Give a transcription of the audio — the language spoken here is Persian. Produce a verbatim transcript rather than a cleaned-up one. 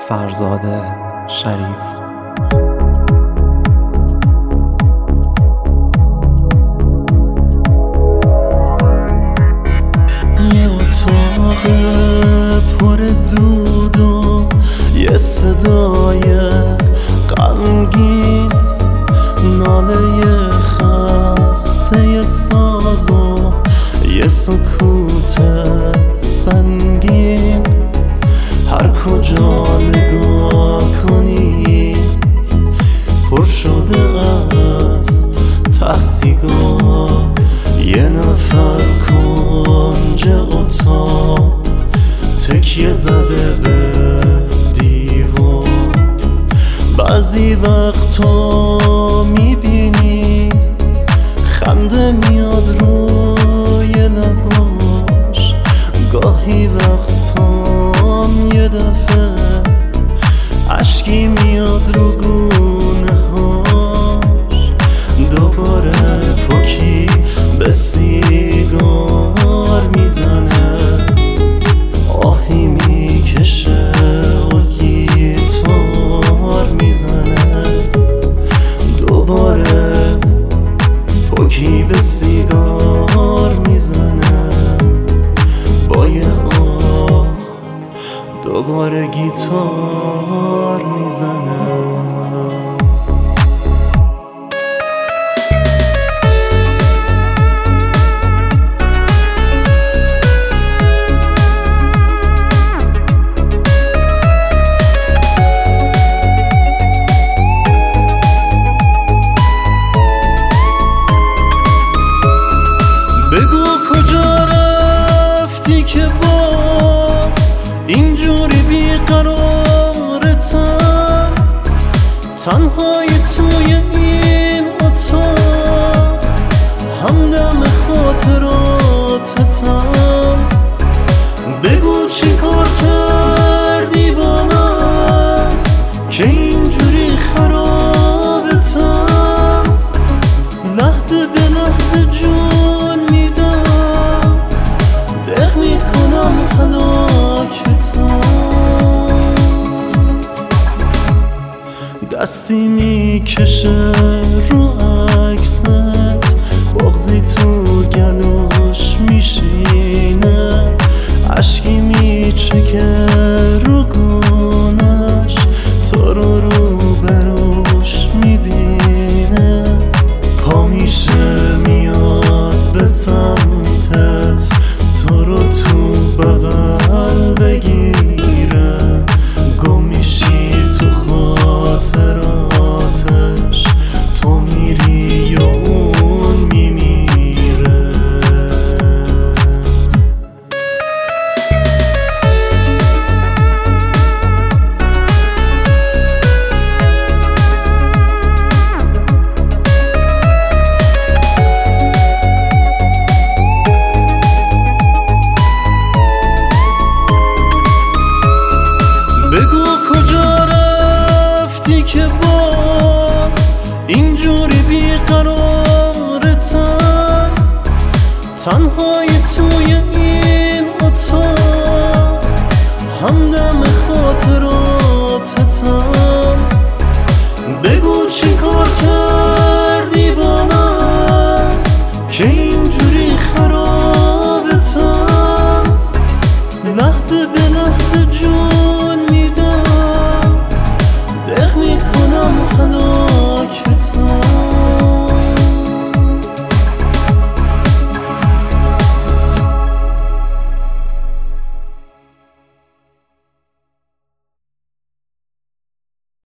فرزاد شریف. یه اتاق پر دود و یه صدای غمگین، ناله خسته ساز و یه سکوت سنگین. هر کجا نگاه کنی پر شده از ته سیگار، یه نفر کنج اتاق تکیه زده به دیوار. بعضی وقتا میبینی خنده میاد روی لباش، گاهی وقتام یه دفعه اشکی میاد رو گونه هاش. دوباره پاکی به سیگار میزنه، آهی میکشه و گیتار میزنه. دوباره پاکی به سیگار میزنه با یه آه، دوباره گیتار میزنه. بگو کجا رفتی که باز اینجوری بیقرارتم، تنهایی توی این اتاق، همدم خاطراتتم. بگو چی کار کردی با من که اینجوری خرابتم، لحظه به لحظه جون میدم، دق میکنم هلاکتم. دستی میکشه رو عکست، بغضی تو گلوش میشینه، اشکی میچکه رو گونش، تو رو رو بروش میبینه. پا میشه میاد به سمتت، تو رو تو